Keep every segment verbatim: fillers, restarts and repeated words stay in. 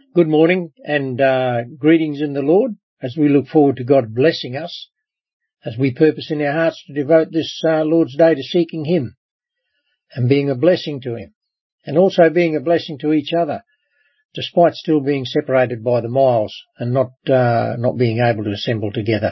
Good morning and uh, greetings in the Lord as we look forward to God blessing us as we purpose in our hearts to devote this uh, Lord's Day to seeking Him and being a blessing to Him, and also being a blessing to each other despite still being separated by the miles and not uh, not being able to assemble together.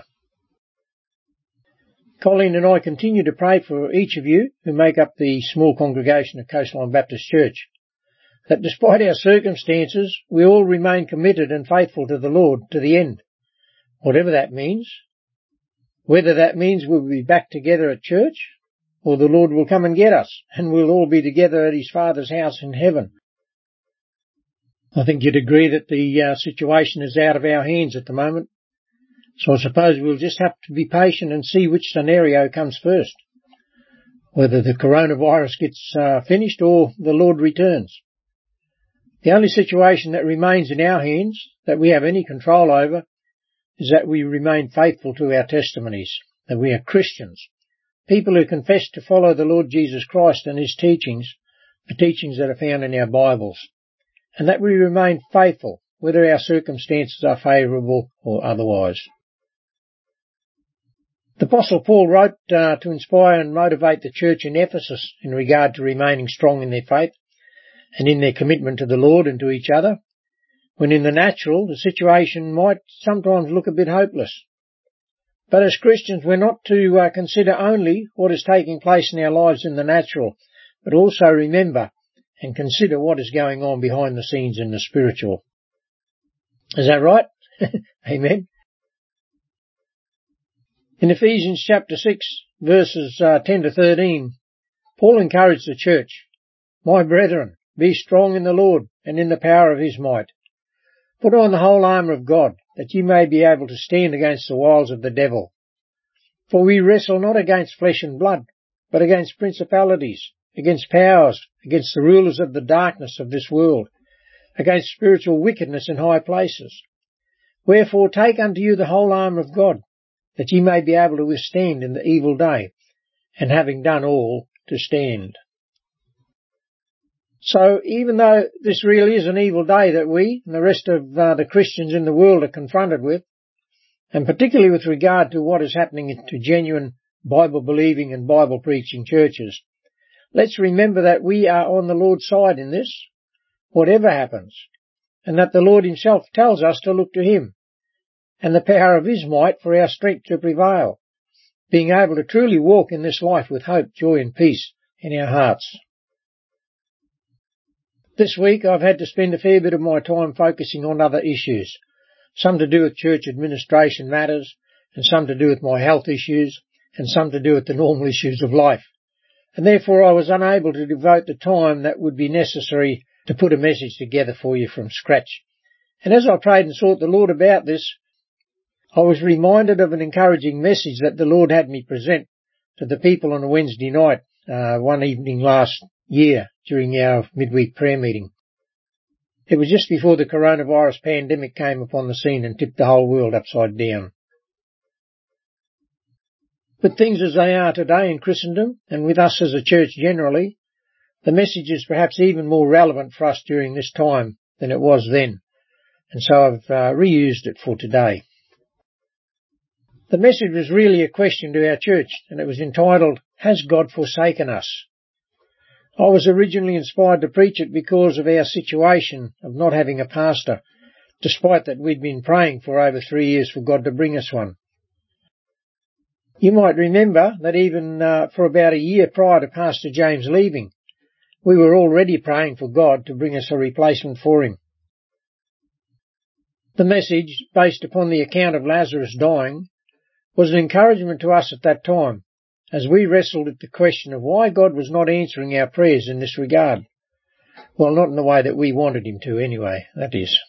Colleen and I continue to pray for each of you who make up the small congregation of Coastline Baptist Church, that despite our circumstances, we all remain committed and faithful to the Lord to the end, whatever that means, whether that means we'll be back together at church, or the Lord will come and get us, and we'll all be together at His Father's house in heaven. I think you'd agree that the uh, situation is out of our hands at the moment, so I suppose we'll just have to be patient and see which scenario comes first, whether the coronavirus gets uh, finished or the Lord returns. The only situation that remains in our hands, that we have any control over, is that we remain faithful to our testimonies, that we are Christians, people who confess to follow the Lord Jesus Christ and His teachings, the teachings that are found in our Bibles, and that we remain faithful, whether our circumstances are favourable or otherwise. The Apostle Paul wrote uh, to inspire and motivate the church in Ephesus in regard to remaining strong in their faith and in their commitment to the Lord and to each other, when in the natural the situation might sometimes look a bit hopeless. But as Christians we're not to uh, consider only what is taking place in our lives in the natural, but also remember and consider what is going on behind the scenes in the spiritual. Is that right? Amen. In Ephesians chapter six, verses uh, ten to thirteen, Paul encouraged the church, "My brethren, be strong in the Lord and in the power of His might. Put on the whole armour of God, that ye may be able to stand against the wiles of the devil. For we wrestle not against flesh and blood, but against principalities, against powers, against the rulers of the darkness of this world, against spiritual wickedness in high places. Wherefore take unto you the whole armour of God, that ye may be able to withstand in the evil day, and having done all, to stand." So even though this really is an evil day that we and the rest of uh, the Christians in the world are confronted with, and particularly with regard to what is happening to genuine Bible-believing and Bible-preaching churches, let's remember that we are on the Lord's side in this, whatever happens, and that the Lord Himself tells us to look to Him and the power of His might for our strength to prevail, being able to truly walk in this life with hope, joy and peace in our hearts. This week I've had to spend a fair bit of my time focusing on other issues, some to do with church administration matters, and some to do with my health issues, and some to do with the normal issues of life. And therefore I was unable to devote the time that would be necessary to put a message together for you from scratch. And as I prayed and sought the Lord about this, I was reminded of an encouraging message that the Lord had me present to the people on a Wednesday night, uh, one evening last year during our midweek prayer meeting. It was just before the coronavirus pandemic came upon the scene and tipped the whole world upside down. With things as they are today in Christendom, and with us as a church generally, the message is perhaps even more relevant for us during this time than it was then, and so I've uh, reused it for today. The message was really a question to our church, and it was entitled, "Has God Forsaken Us?" I was originally inspired to preach it because of our situation of not having a pastor, despite that we'd been praying for over three years for God to bring us one. You might remember that even uh, for about a year prior to Pastor James leaving, we were already praying for God to bring us a replacement for him. The message, based upon the account of Lazarus dying, was an encouragement to us at that time, as we wrestled with the question of why God was not answering our prayers in this regard. Well, not in the way that we wanted Him to anyway, that is.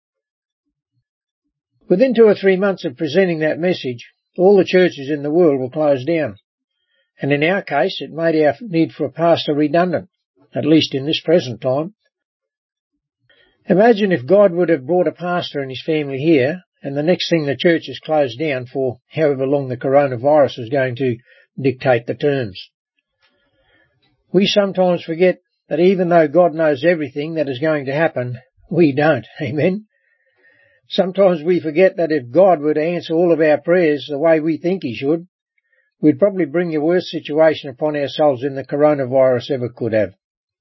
Within two or three months of presenting that message, all the churches in the world were closed down, and in our case it made our need for a pastor redundant, at least in this present time. Imagine if God would have brought a pastor and his family here, and the next thing the church is closed down for however long the coronavirus is going to dictate the terms. We sometimes forget that even though God knows everything that is going to happen, we don't. Amen. Sometimes we forget that if God were to answer all of our prayers the way we think he should, we'd probably bring a worse situation upon ourselves than the coronavirus ever could have.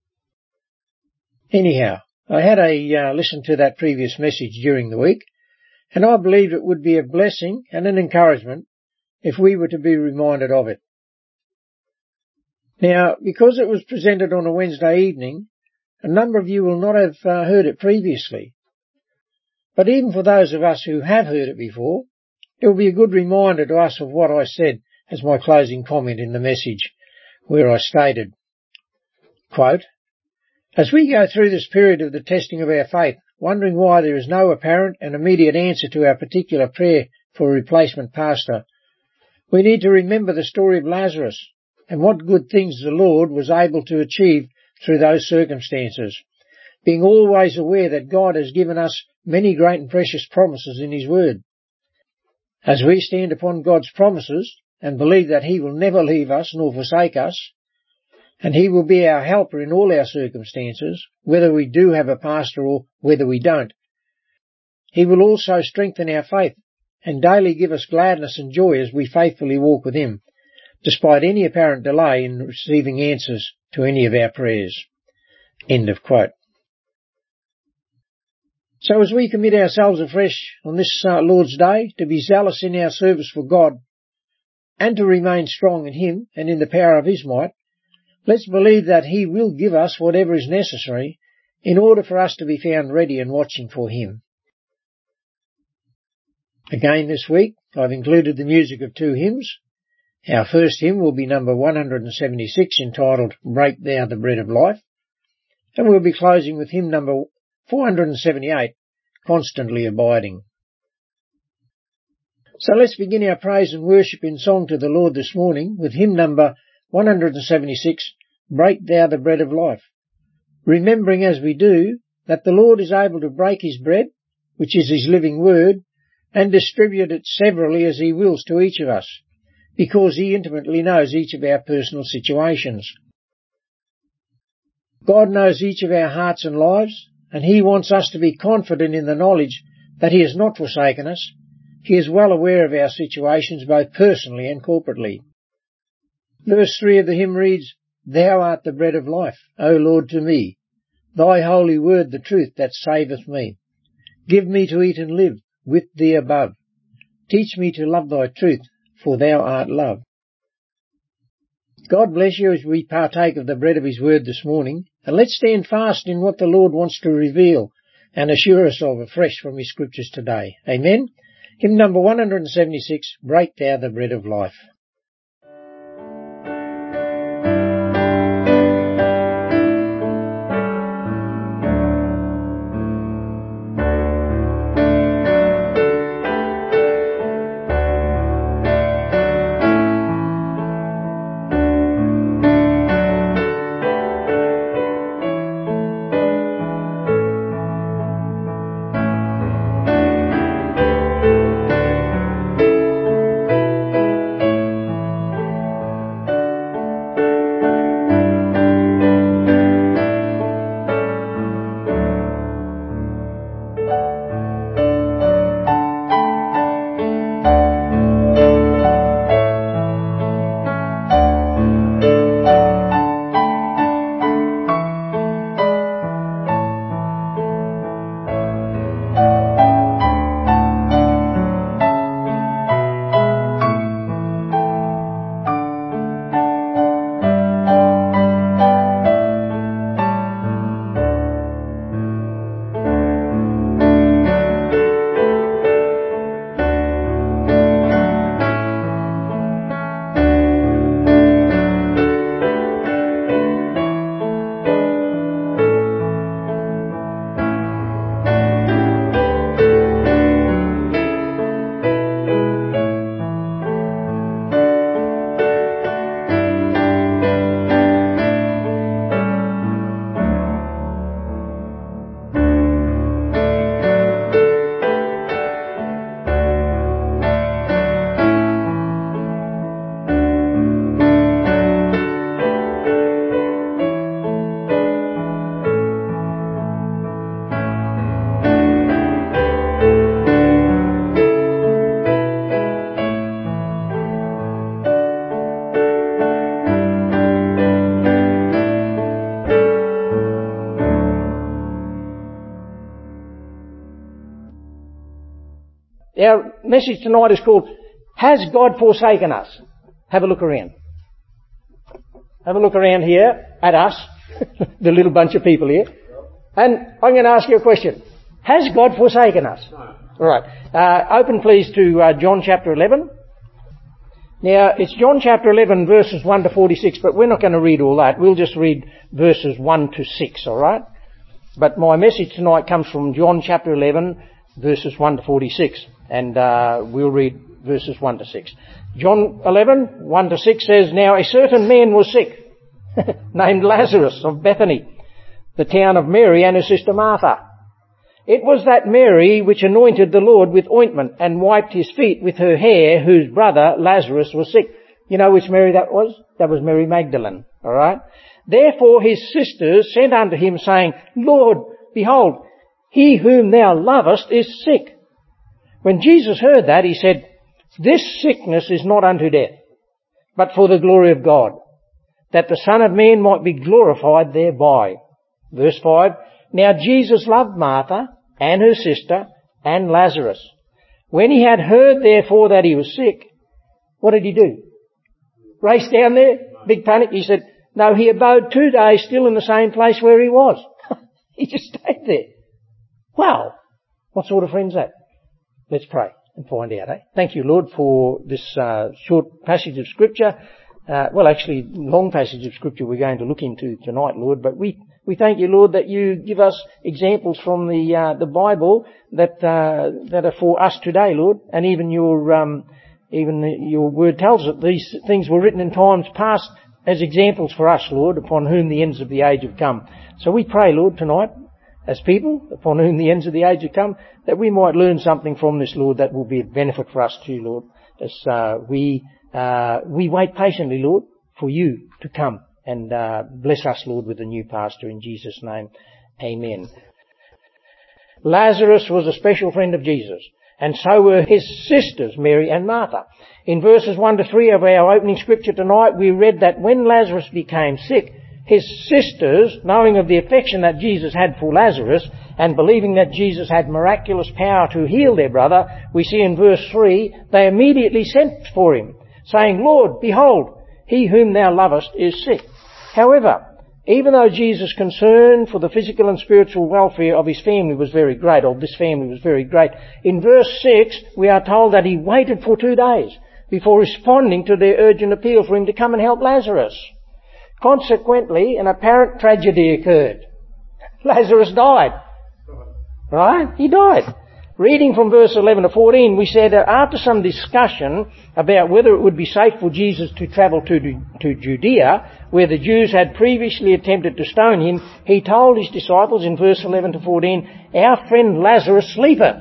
Anyhow, I had a uh, listen to that previous message during the week, and I believe it would be a blessing and an encouragement if we were to be reminded of it. Now, because it was presented on a Wednesday evening, a number of you will not have uh, heard it previously. But even for those of us who have heard it before, it will be a good reminder to us of what I said as my closing comment in the message, where I stated, quote, "As we go through this period of the testing of our faith, wondering why there is no apparent and immediate answer to our particular prayer for a replacement pastor, we need to remember the story of Lazarus and what good things the Lord was able to achieve through those circumstances, being always aware that God has given us many great and precious promises in his word. As we stand upon God's promises and believe that he will never leave us nor forsake us, and he will be our helper in all our circumstances, whether we do have a pastor or whether we don't, he will also strengthen our faith and daily give us gladness and joy as we faithfully walk with him, despite any apparent delay in receiving answers to any of our prayers." End of quote. So as we commit ourselves afresh on this uh, Lord's Day to be zealous in our service for God and to remain strong in him and in the power of his might, let's believe that he will give us whatever is necessary in order for us to be found ready and watching for him. Again this week, I've included the music of two hymns. Our first hymn will be number one hundred seventy-six, entitled "Break Thou the Bread of Life," and we'll be closing with hymn number four hundred seventy-eight, "Constantly Abiding." So let's begin our praise and worship in song to the Lord this morning with hymn number one hundred seventy-six, "Break Thou the Bread of Life," remembering as we do that the Lord is able to break his bread, which is his living word, and distribute it severally as he wills to each of us, because he intimately knows each of our personal situations. God knows each of our hearts and lives, and he wants us to be confident in the knowledge that he has not forsaken us. He is well aware of our situations, both personally and corporately. Verse three of the hymn reads, "Thou art the bread of life, O Lord, to me, thy holy word the truth that saveth me. Give me to eat and live with thee above. Teach me to love thy truth, for thou art love." God bless you as we partake of the bread of his word this morning, and let's stand fast in what the Lord wants to reveal and assure us of afresh from his scriptures today. Amen. Hymn number one hundred seventy-six, "Break Thou the Bread of Life." Our message tonight is called, Has God Forsaken Us? Have a look around. Have a look around here at us, the little bunch of people here. And I'm going to ask you a question. Has God forsaken us? No. All right. Uh, open please to uh, John chapter eleven. Now, it's John chapter eleven verses one to forty-six, but we're not going to read all that. We'll just read verses one to six, all right? But my message tonight comes from John chapter eleven verses one to forty-six, and uh, we'll read verses one to six. John eleven, one to six says, Now a certain man was sick, named Lazarus of Bethany, the town of Mary and her sister Martha. It was that Mary which anointed the Lord with ointment and wiped his feet with her hair, whose brother Lazarus was sick. You know which Mary that was? That was Mary Magdalene, alright? Therefore his sisters sent unto him, saying, Lord, behold, he whom thou lovest is sick. When Jesus heard that, he said, This sickness is not unto death, but for the glory of God, that the Son of Man might be glorified thereby. Verse five, Now Jesus loved Martha and her sister and Lazarus. When he had heard therefore that he was sick, what did he do? Race down there? Big panic. He said, no, he abode two days still in the same place where he was. He just stayed there. Wow. What sort of friend's that? Let's pray and find out, eh? Thank you, Lord, for this uh, short passage of Scripture. Uh, well, actually, long passage of Scripture we're going to look into tonight, Lord. But we, we thank you, Lord, that you give us examples from the uh, the Bible that uh, that are for us today, Lord. And even your um, even your word tells us that these things were written in times past as examples for us, Lord, upon whom the ends of the age have come. So we pray, Lord, tonight, as people upon whom the ends of the age have come, that we might learn something from this, Lord, that will be a benefit for us too, Lord, as uh, we uh, we wait patiently, Lord, for you to come and uh, bless us, Lord, with a new pastor in Jesus' name. Amen. Lazarus was a special friend of Jesus, and so were his sisters, Mary and Martha. In verses one to three of our opening scripture tonight, we read that when Lazarus became sick, his sisters, knowing of the affection that Jesus had for Lazarus and believing that Jesus had miraculous power to heal their brother, we see in verse three, they immediately sent for him, saying, Lord, behold, he whom thou lovest is sick. However, even though Jesus' concern for the physical and spiritual welfare of his family was very great, or this family was very great, in verse six we are told that he waited for two days before responding to their urgent appeal for him to come and help Lazarus. Consequently, an apparent tragedy occurred. Lazarus died. Right? He died. Reading from verse eleven to fourteen, we said that after some discussion about whether it would be safe for Jesus to travel to, to Judea, where the Jews had previously attempted to stone him, he told his disciples in verse eleven to fourteen, Our friend Lazarus sleepeth,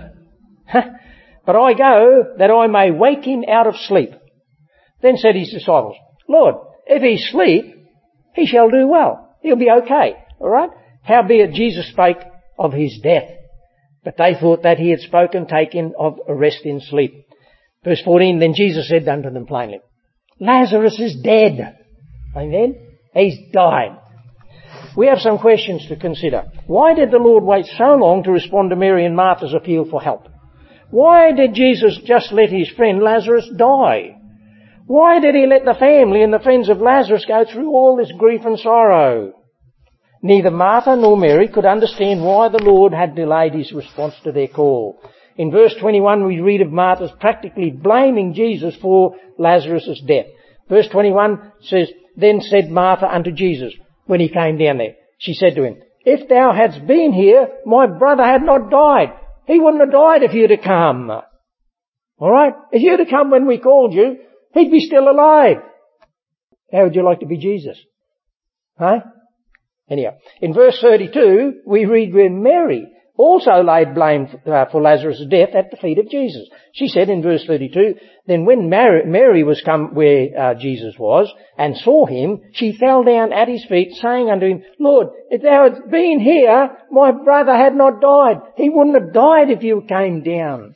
but I go that I may wake him out of sleep. Then said his disciples, Lord, if he sleep, he shall do well. He'll be okay. All right? Howbeit Jesus spake of his death. But they thought that he had spoken taken of a rest in sleep. Verse fourteen, Then Jesus said unto them plainly, Lazarus is dead. Amen? He's died. We have some questions to consider. Why did the Lord wait so long to respond to Mary and Martha's appeal for help? Why did Jesus just let his friend Lazarus die? Why did he let the family and the friends of Lazarus go through all this grief and sorrow? Neither Martha nor Mary could understand why the Lord had delayed his response to their call. In verse twenty-one we read of Martha's practically blaming Jesus for Lazarus' death. Verse twenty-one says, Then said Martha unto Jesus, when he came down there, she said to him, If thou hadst been here, my brother had not died. He wouldn't have died if you'd have come. Alright? If you'd have come when we called you, he'd be still alive. How would you like to be Jesus? Huh? Anyhow, in verse thirty-two, we read where Mary also laid blame uh, for Lazarus' death at the feet of Jesus. She said in verse thirty-two, Then when Mary, Mary was come where uh, Jesus was and saw him, she fell down at his feet, saying unto him, Lord, if thou hadst been here, my brother had not died. He wouldn't have died if you came down.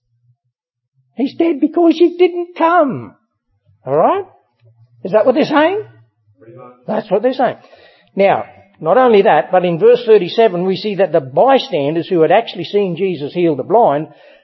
He's dead because you didn't come. Alright? Is that what they're saying? That's what they're saying. Now, not only that, but in verse thirty-seven we see that the bystanders who had actually seen Jesus heal the blind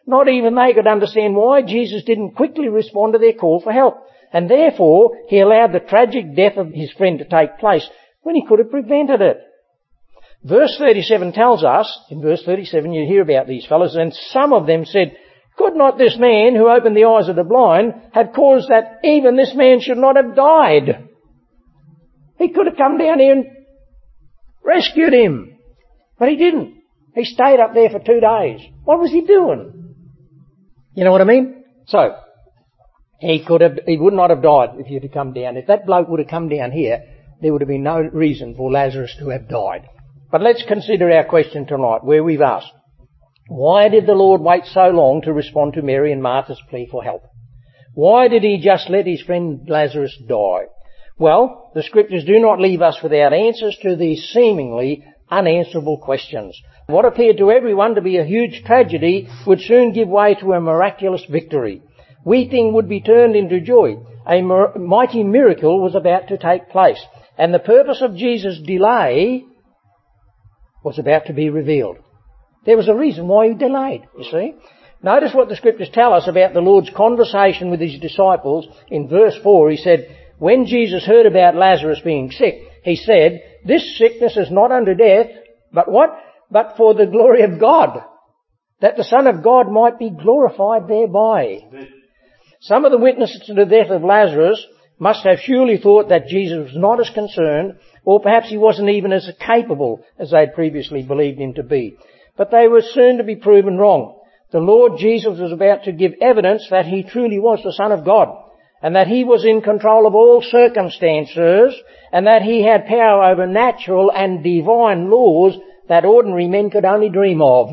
Not even they could understand why Jesus didn't quickly respond to their call for help. And therefore, he allowed the tragic death of his friend to take place when he could have prevented it. Verse thirty-seven tells us, in verse thirty-seven you hear about these fellows, and some of them said, could not this man who opened the eyes of the blind have caused that even this man should not have died? He could have come down here and rescued him. But he didn't. He stayed up there for two days. What was he doing? You know what I mean? So, he could have, he would not have died if he'd have come down. If that bloke would have come down here, there would have been no reason for Lazarus to have died. But let's consider our question tonight, where we've asked, why did the Lord wait so long to respond to Mary and Martha's plea for help? Why did he just let his friend Lazarus die? Well, the scriptures do not leave us without answers to these seemingly unanswerable questions. What appeared to everyone to be a huge tragedy would soon give way to a miraculous victory. Weeping would be turned into joy. A mighty miracle was about to take place. And the purpose of Jesus' delay was about to be revealed. There was a reason why he delayed, you see. Notice what the scriptures tell us about the Lord's conversation with his disciples. In verse four, he said, when Jesus heard about Lazarus being sick, he said, this sickness is not unto death, but what? But for the glory of God, that the Son of God might be glorified thereby. Some of the witnesses to the death of Lazarus must have surely thought that Jesus was not as concerned, or perhaps he wasn't even as capable as they had previously believed him to be. But they were soon to be proven wrong. The Lord Jesus was about to give evidence that he truly was the Son of God, and that he was in control of all circumstances, and that he had power over natural and divine laws that ordinary men could only dream of.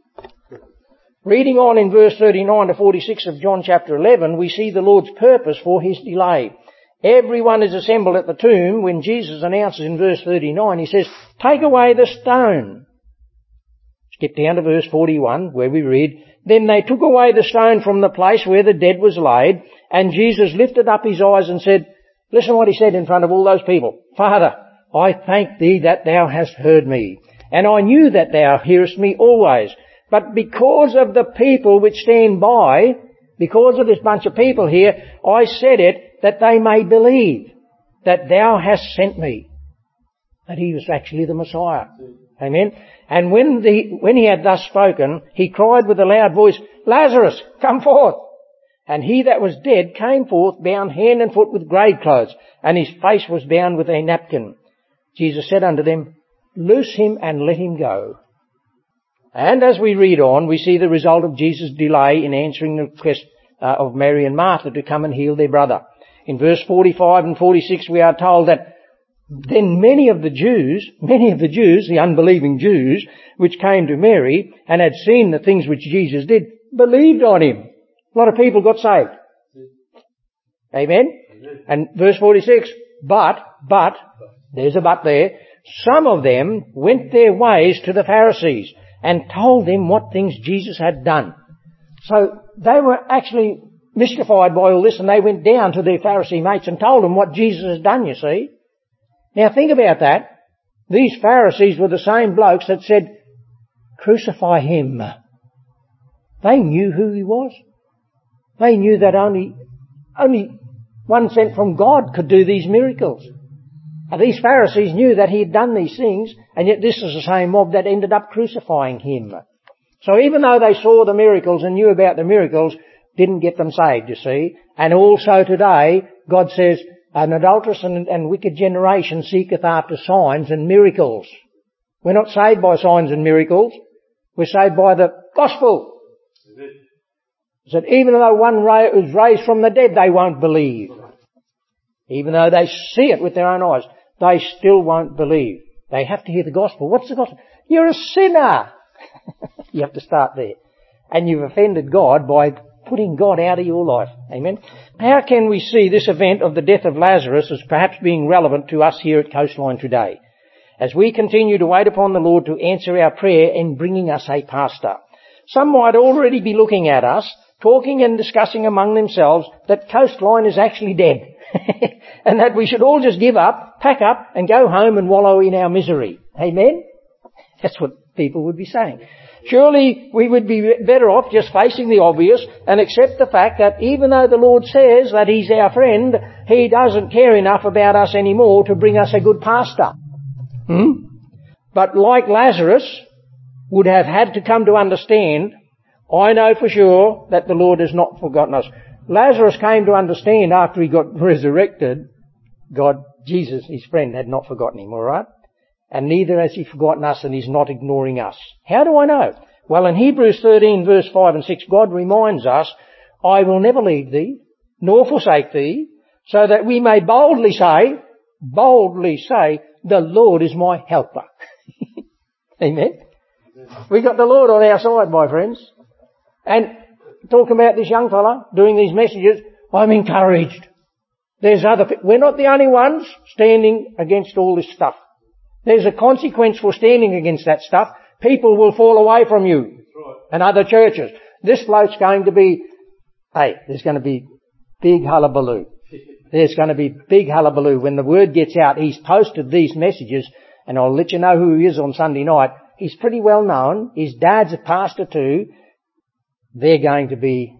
Reading on in verse thirty-nine to forty-six of John chapter eleven, we see the Lord's purpose for his delay. Everyone is assembled at the tomb when Jesus announces in verse thirty-nine, he says, take away the stone. Skip down to verse forty-one where we read, then they took away the stone from the place where the dead was laid, and Jesus lifted up his eyes and said, listen what he said in front of all those people. Father, I thank thee that thou hast heard me, and I knew that thou hearest me always. But because of the people which stand by, because of this bunch of people here, I said it that they may believe that thou hast sent me. That he was actually the Messiah. Amen. And when the, when he had thus spoken, he cried with a loud voice, Lazarus, come forth. And he that was dead came forth, bound hand and foot with grave clothes, and his face was bound with a napkin. Jesus said unto them, loose him and let him go. And as we read on, we see the result of Jesus' delay in answering the request uh, of Mary and Martha to come and heal their brother. In verse forty-five and forty-six we are told that then many of the Jews, many of the Jews, the unbelieving Jews, which came to Mary and had seen the things which Jesus did, believed on him. A lot of people got saved. Amen? Amen. And verse forty-six, but, but, there's a but there, some of them went their ways to the Pharisees and told them what things Jesus had done. So they were actually mystified by all this, and they went down to their Pharisee mates and told them what Jesus has done, you see. Now think about that. These Pharisees were the same blokes that said, crucify him. They knew who he was. They knew that only, only one sent from God could do these miracles. And these Pharisees knew that he had done these things, and yet this is the same mob that ended up crucifying him. So even though they saw the miracles and knew about the miracles, didn't get them saved, you see. And also today, God says, an adulterous and, and wicked generation seeketh after signs and miracles. We're not saved by signs and miracles. We're saved by the gospel. That even though one was raised from the dead, they won't believe. Even though they see it with their own eyes, they still won't believe. They have to hear the gospel. What's the gospel? You're a sinner. You have to start there. And you've offended God by putting God out of your life. Amen. How can we see this event of the death of Lazarus as perhaps being relevant to us here at Coastline today, as we continue to wait upon the Lord to answer our prayer in bringing us a pastor? Some might already be looking at us, talking and discussing among themselves that Coastline is actually dead and that we should all just give up, pack up and go home and wallow in our misery. Amen? That's what people would be saying. Surely we would be better off just facing the obvious and accept the fact that even though the Lord says that He's our friend, He doesn't care enough about us anymore to bring us a good pastor. Hmm? But like Lazarus would have had to come to understand, I know for sure that the Lord has not forgotten us. Lazarus came to understand after he got resurrected, God, Jesus, his friend, had not forgotten him, alright? And neither has He forgotten us, and He's not ignoring us. How do I know? Well, in Hebrews thirteen verse five and six, God reminds us, I will never leave thee, nor forsake thee, so that we may boldly say, boldly say, the Lord is my helper. Amen? We got the Lord on our side, my friends. And talking about this young fella doing these messages, I'm encouraged. There's other people. We're not the only ones standing against all this stuff. There's a consequence for standing against that stuff. People will fall away from you. Right. And other churches. This bloke's going to be, hey, there's going to be big hullabaloo. There's going to be big hullabaloo. When the word gets out, he's posted these messages, and I'll let you know who he is on Sunday night. He's pretty well known. His dad's a pastor too. They're going to be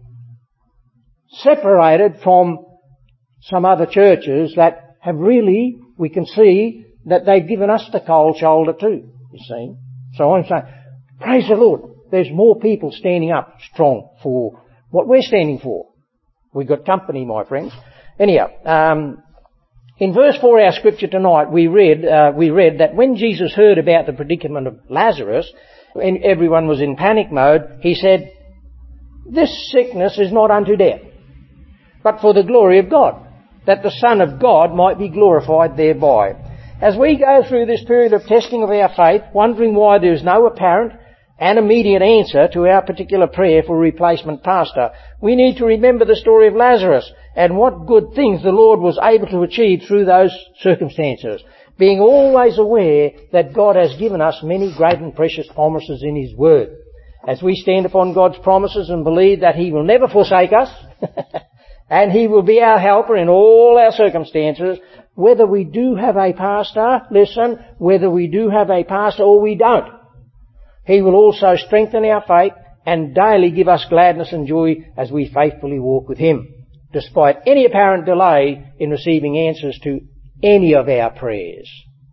separated from some other churches that have really, we can see, that they've given us the cold shoulder too, you see. So I'm saying, praise the Lord, there's more people standing up strong for what we're standing for. We've got company, my friends. Anyhow, um, in verse four, our scripture tonight, we read, uh, we read that when Jesus heard about the predicament of Lazarus, and everyone was in panic mode, He said, this sickness is not unto death, but for the glory of God, that the Son of God might be glorified thereby. As we go through this period of testing of our faith, wondering why there is no apparent and immediate answer to our particular prayer for a replacement pastor, we need to remember the story of Lazarus and what good things the Lord was able to achieve through those circumstances, being always aware that God has given us many great and precious promises in His Word. As we stand upon God's promises and believe that He will never forsake us, and He will be our helper in all our circumstances, whether we do have a pastor, listen, whether we do have a pastor or we don't, He will also strengthen our faith and daily give us gladness and joy as we faithfully walk with Him, despite any apparent delay in receiving answers to any of our prayers.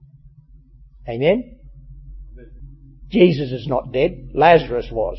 Amen? Jesus is not dead. Lazarus was.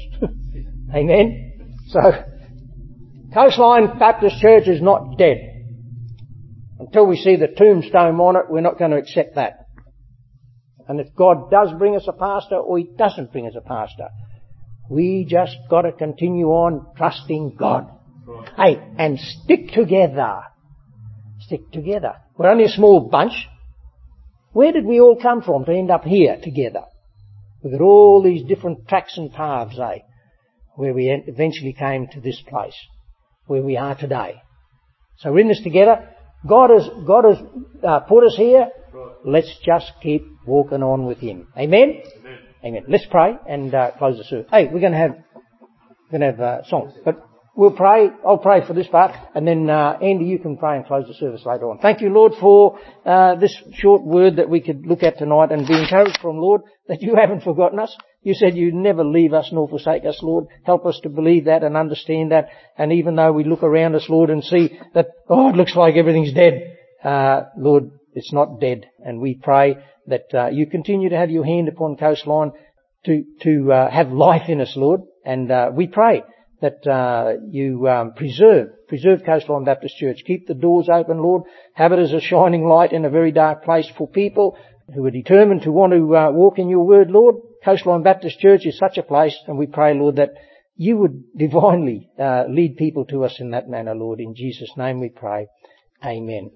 Amen? So, Coastline Baptist Church is not dead. Until we see the tombstone on it, we're not going to accept that. And if God does bring us a pastor or He doesn't bring us a pastor, we just got to continue on trusting God. Right. Hey, and stick together. Stick together. We're only a small bunch. Where did we all come from to end up here together? We've got all these different tracks and paths, eh? Where we eventually came to this place, where we are today. So we're in this together. God has, God has uh, put us here. Right. Let's just keep walking on with Him. Amen? Amen. Amen. Let's pray and uh, close the service. Hey, we're going to have, we're going to have uh, songs, but we'll pray. I'll pray for this part, and then uh, Andy, you can pray and close the service later on. Thank you, Lord, for uh, this short word that we could look at tonight and be encouraged from, Lord, that You haven't forgotten us. You said You'd never leave us nor forsake us, Lord. Help us to believe that and understand that. And even though we look around us, Lord, and see that, oh, it looks like everything's dead, uh, Lord, it's not dead. And we pray that uh, You continue to have Your hand upon Coastline to to uh, have life in us, Lord. And uh, we pray that uh, You um, preserve, preserve Coastline Baptist Church. Keep the doors open, Lord. Have it as a shining light in a very dark place for people who are determined to want to uh, walk in Your word, Lord. Coastline Baptist Church is such a place, and we pray, Lord, that You would divinely uh, lead people to us in that manner, Lord. In Jesus' name we pray. Amen.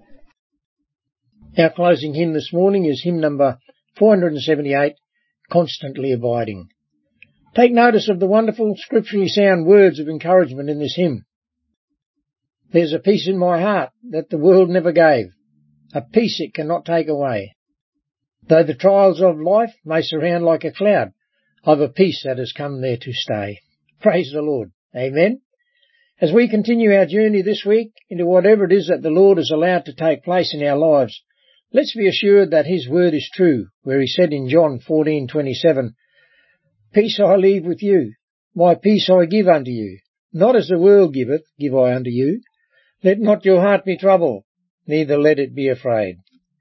Our closing hymn this morning is hymn number four seventy-eight, Constantly Abiding. Take notice of the wonderful scripturally sound words of encouragement in this hymn. There's a peace in my heart that the world never gave, a peace it cannot take away. Though the trials of life may surround like a cloud, I've a peace that has come there to stay. Praise the Lord. Amen. As we continue our journey this week into whatever it is that the Lord has allowed to take place in our lives, let's be assured that His word is true, where He said in John fourteen twenty-seven, Peace I leave with you, my peace I give unto you. Not as the world giveth, give I unto you. Let not your heart be troubled, neither let it be afraid.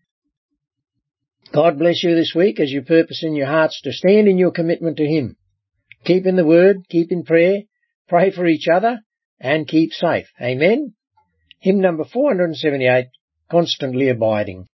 God bless you this week as you purpose in your hearts to stand in your commitment to Him. Keep in the Word, keep in prayer, pray for each other, and keep safe. Amen. Hymn number four hundred seventy-eight, Constantly Abiding.